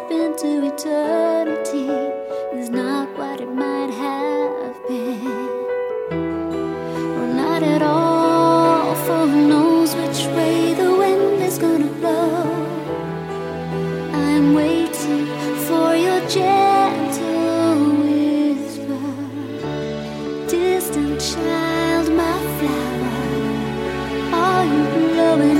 into eternity is not what it might have been, or not at all, for who knows which way the wind is gonna blow. I'm waiting for your gentle whisper, distant child, my flower, are you blowing